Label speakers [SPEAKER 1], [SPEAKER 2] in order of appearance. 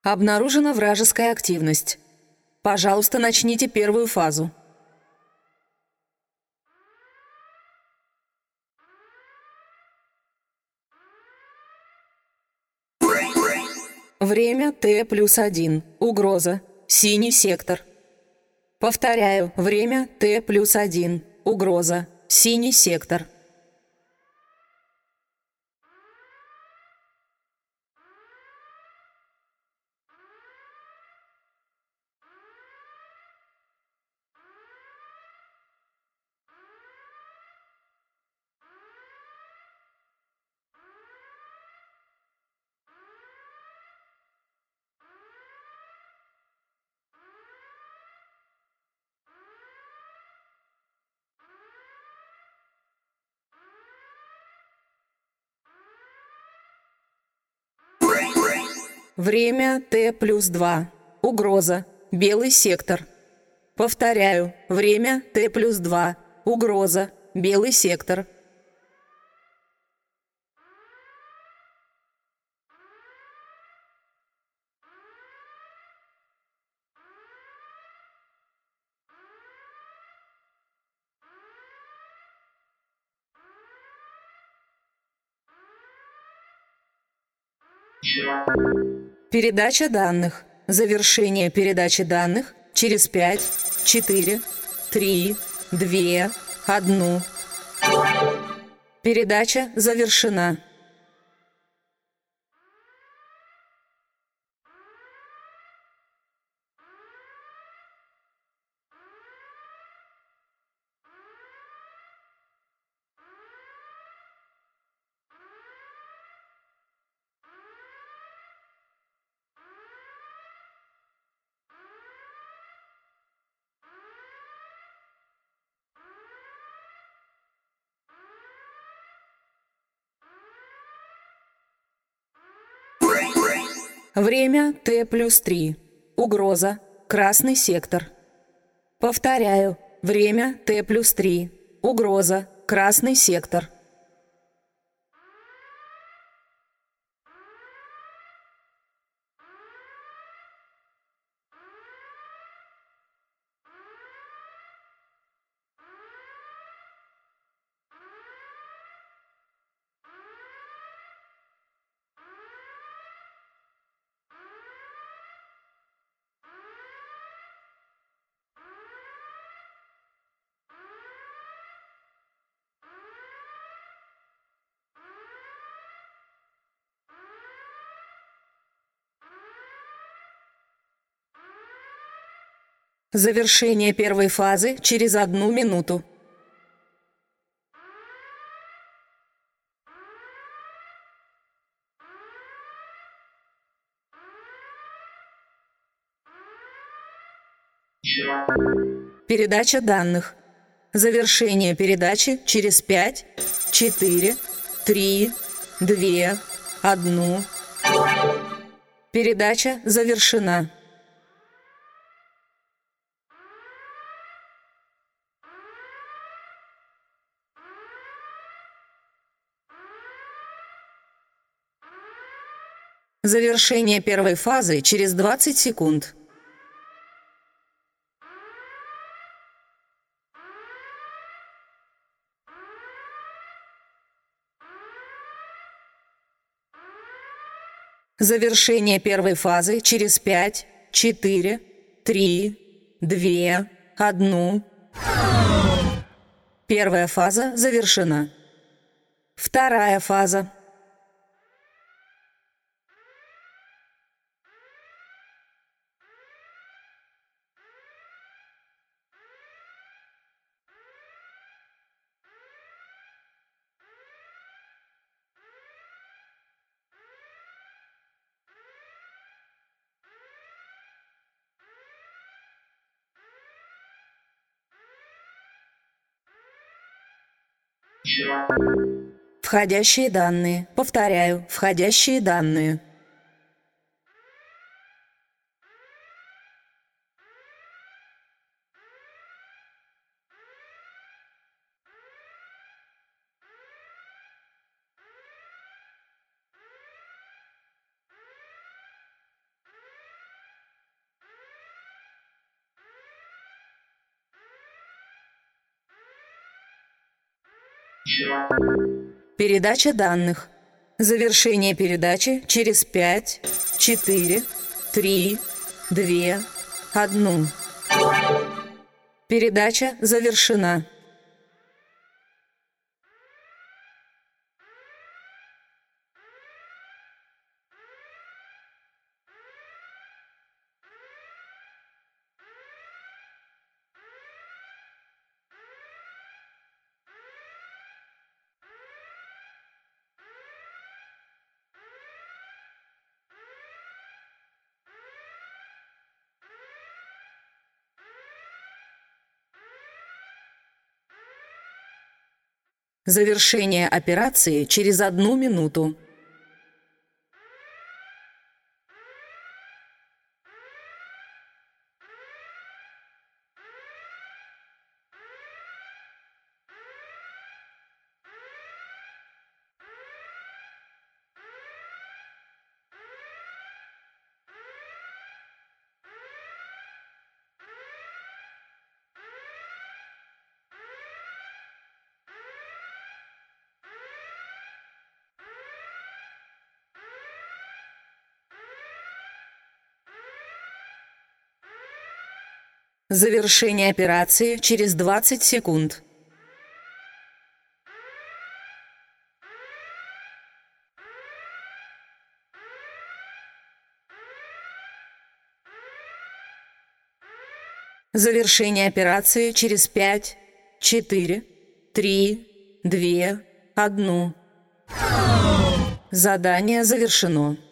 [SPEAKER 1] Обнаружена вражеская активность. Пожалуйста, начните первую фазу. Время Т+1. Угроза. Синий сектор. Повторяю, время Т+1. Угроза. Синий сектор. Время Т+2. Угроза. Белый сектор. Повторяю, время Т+2. Угроза. Белый сектор. Передача данных. Завершение передачи данных через 5, 4, 3, 2, 1. Передача завершена. Время Т+3. Угроза. Красный сектор. Повторяю, время Т+3. Угроза. Красный сектор. Завершение первой фазы через 1 минуту. Передача данных. Завершение передачи через 5, 4, 3, 2, 1. Передача завершена. Завершение первой фазы через 20 секунд. Завершение первой фазы через 5, 4, 3, 2, 1. Первая фаза завершена. Вторая фаза. Входящие данные. Повторяю, входящие данные. Передача данных. Завершение передачи через 5, 4, 3, 2, 1. Передача завершена. Завершение операции через 1 минуту. Завершение операции через 20 секунд. Завершение операции через 5, 4, 3, 2, 1. Задание завершено.